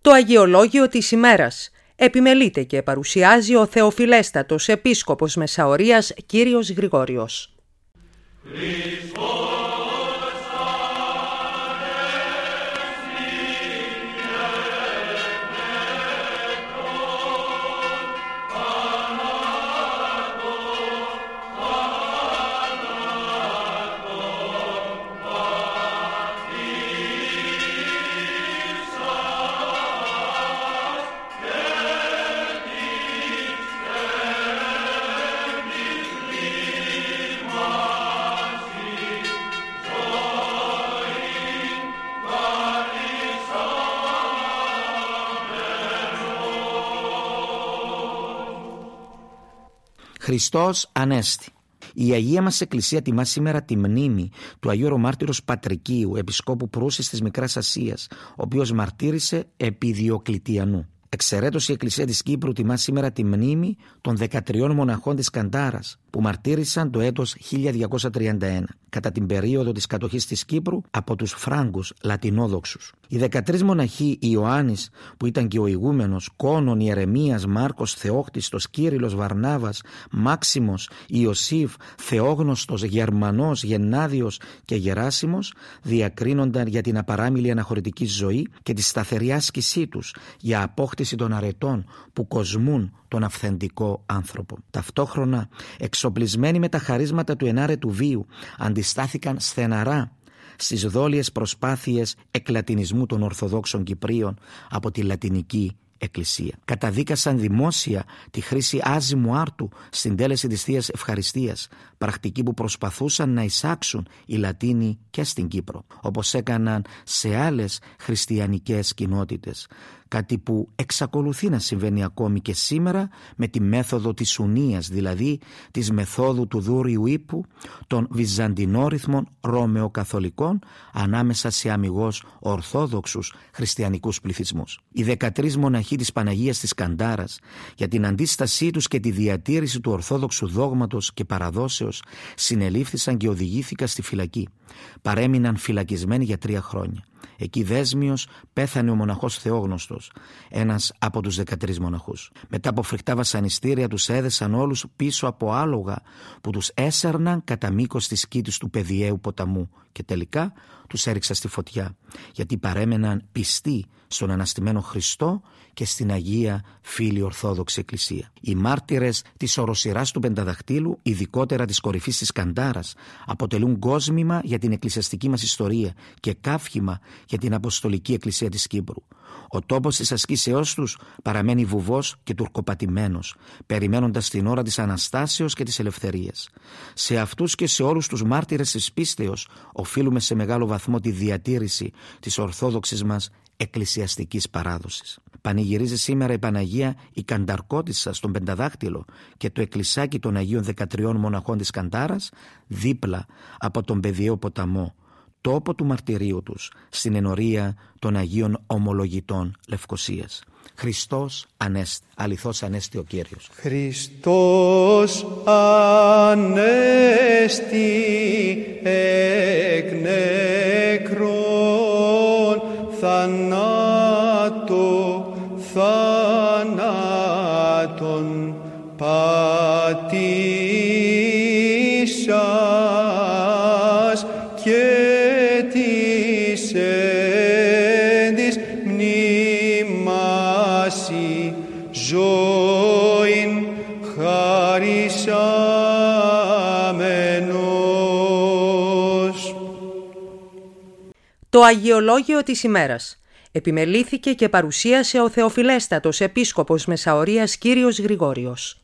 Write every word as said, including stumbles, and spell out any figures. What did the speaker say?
Το Αγιολόγιο της ημέρας επιμελείται και παρουσιάζει ο Θεοφιλέστατος Επίσκοπος Μεσαωρίας κύριος Γρηγόριος. Χριστός Ανέστη. Η Αγία μας Εκκλησία τιμά σήμερα τη μνήμη του Αγίου Ορομάρτυρος Πατρικίου, Επισκόπου Προύσης της Μικράς Ασίας, ο οποίος μαρτύρησε επί Διοκλητιανού. Εξαιρέτως, η Εκκλησία της Κύπρου τιμά σήμερα τη μνήμη των δεκατριών μοναχών της Καντάρας, που μαρτύρησαν το έτος χίλια διακόσια τριάντα ένα, κατά την περίοδο της κατοχής της Κύπρου από τους Φράγκους Λατινόδοξους. Οι δεκατρείς μοναχοί, Ιωάννης, που ήταν και ο ηγούμενος, Κόνον, Ιερεμίας, Μάρκος, Θεόκτιστος, Κύριλλος, Βαρνάβας, Μάξιμος, Ιωσήφ, Θεόγνωστος, Γερμανός, Γεννάδιος και Γεράσιμος, διακρίνονταν για την απαράμιλη αναχωρητική ζωή και τη σταθερή άσκησή τους για απόκτηση των αρετών που κοσμούν τον αυθεντικό άνθρωπο. Ταυτόχρονα, εξοπλισμένοι με τα χαρίσματα του ενάρετου βίου, αντιστάθηκαν στεναρά στις δόλιες προσπάθειες εκλατινισμού των Ορθοδόξων Κυπρίων από τη Λατινική Εκκλησία. Καταδίκασαν δημόσια τη χρήση άζυμου άρτου στην τέλεση της Θείας Ευχαριστίας, πρακτική που προσπαθούσαν να εισάξουν οι Λατίνοι και στην Κύπρο, όπως έκαναν σε άλλες χριστιανικές κοινότητες, κάτι που εξακολουθεί να συμβαίνει ακόμη και σήμερα με τη μέθοδο της Ουνίας, δηλαδή της μεθόδου του δούριου ύπου των βυζαντινόριθμων Ρωμαιοκαθολικών ανάμεσα σε αμιγώς ορθόδοξους χριστιανικούς πληθυσμούς. Οι δεκατρείς μοναχοί της Παναγίας της Καντάρας, για την αντίστασή τους και τη διατήρηση του ορθόδοξου δόγματος και παραδόσεως, συνελήφθησαν και οδηγήθηκαν στη φυλακή. Παρέμειναν φυλακισμένοι για τρία χρόνια. Εκεί δέσμιος πέθανε ο μοναχός Θεόγνωστος, ένας από τους δεκατρείς μοναχούς. Μετά από φρικτά βασανιστήρια τους έδεσαν όλους πίσω από άλογα που τους έσερναν κατά μήκος της κήτης του Παιδιαίου ποταμού και τελικά τους έριξαν στη φωτιά, γιατί παρέμεναν πιστοί στον αναστημένο Χριστό και στην Αγία Φίλη Ορθόδοξη Εκκλησία. Οι μάρτυρες της οροσειράς του Πενταδαχτύλου, ειδικότερα της κορυφής της Καντάρας, αποτελούν κόσμημα για την εκκλησιαστική μας ιστορία και καύχημα για την Αποστολική Εκκλησία της Κύπρου. Ο τόπος της ασκήσεώς τους παραμένει βουβός και τουρκοπατημένος, περιμένοντας την ώρα της Αναστάσεως και της ελευθερίας. Σε αυτούς και σε όλους τους μάρτυρες της πίστεως οφείλουμε σε μεγάλο βαθμό τη διατήρηση της ορθόδοξης μας εκκλησιαστικής παράδοσης. Πανηγυρίζει σήμερα η Παναγία η Κανταρκώτισσα στον Πενταδάχτυλο και το εκκλησάκι των Αγίων Δεκατριών Μοναχών της Καντάρας δίπλα από τον Παιδιαίο ποταμό, τόπο του μαρτυρίου τους, στην ενορία των Αγίων Ομολογητών Λευκωσίας. Χριστός Ανέστη, αληθώς Ανέστη ο Κύριος. Χριστός Ανέστη εκ νεκρών θανάτω θανάτων πατήσας και της εν της μνήμασι ζωήν χαρισάμενος. Το Αγιολόγιο της ημέρας επιμελήθηκε και παρουσίασε ο Θεοφιλέστατος Επίσκοπος Μεσαωρίας κύριος Γρηγόριος.